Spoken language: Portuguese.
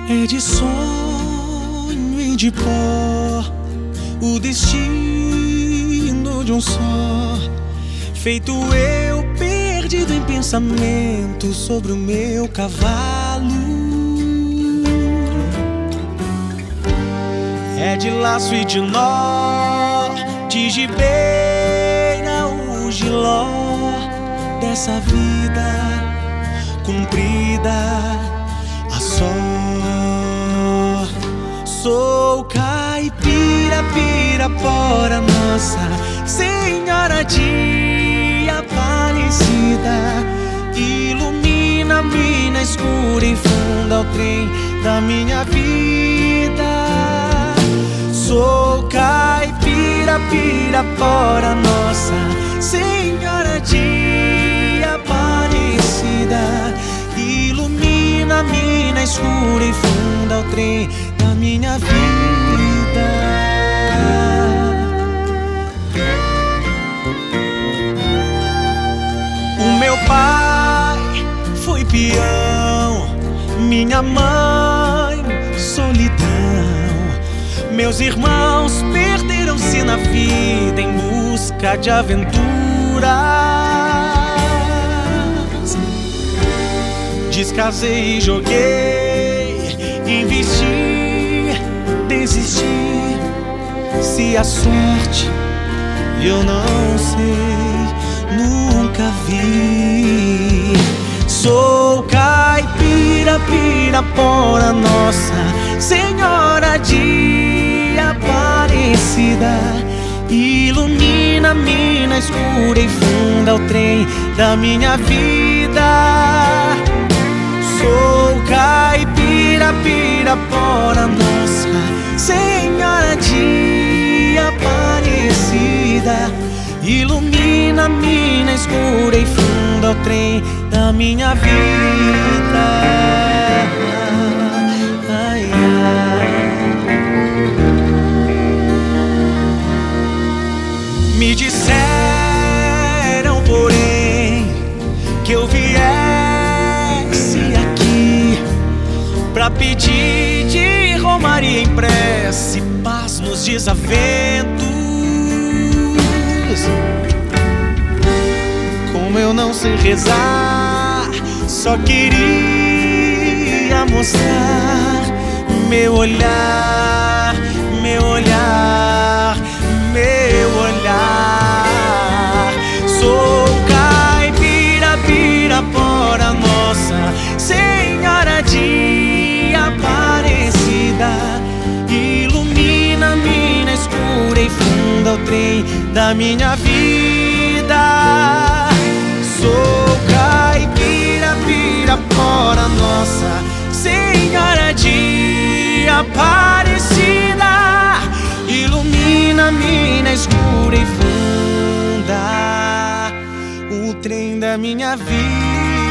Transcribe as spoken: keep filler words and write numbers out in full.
É de sonho e de pó o destino de um só, feito eu perdido em pensamento sobre o meu cavalo. É de laço e de nó, de gibeira o giló dessa vida cumprida a só. Sou caipira, pirapora, Nossa Senhora de Aparecida. Ilumina-me na escura e funda o trem da minha vida. Sou caipira, pirapora, Nossa Senhora de Aparecida. Ilumina-me na escura e funda o trem da minha vida. O meu pai foi peão, minha mãe solidão. Meus irmãos perderam-se na vida em busca de aventuras. Descasei e joguei, investi, desisti. Se a sorte eu não sei, nunca vi. Sou caipira, pirapora, Nossa Senhora de Aparecida. Ilumina-me na escura e funda o trem da minha vida. Sou caipira, pirapora, Nossa Senhora de Aparecida. Ilumina-me na escura e funda o trem da minha vida. Ai, ai. Me disseram, porém, que eu viesse aqui pra pedir de romaria em prece paz nos desaventos. Como eu não sei rezar, só queria mostrar meu olhar, meu olhar, meu olhar. Sou caipira, pirapora, Nossa Senhora de Aparecida. Ilumina-me na escura e funda o trem da minha vida. Sou caipira, pirapora, Nossa Senhora de Aparecida. Ilumina-me na escura e funda o trem da minha vida.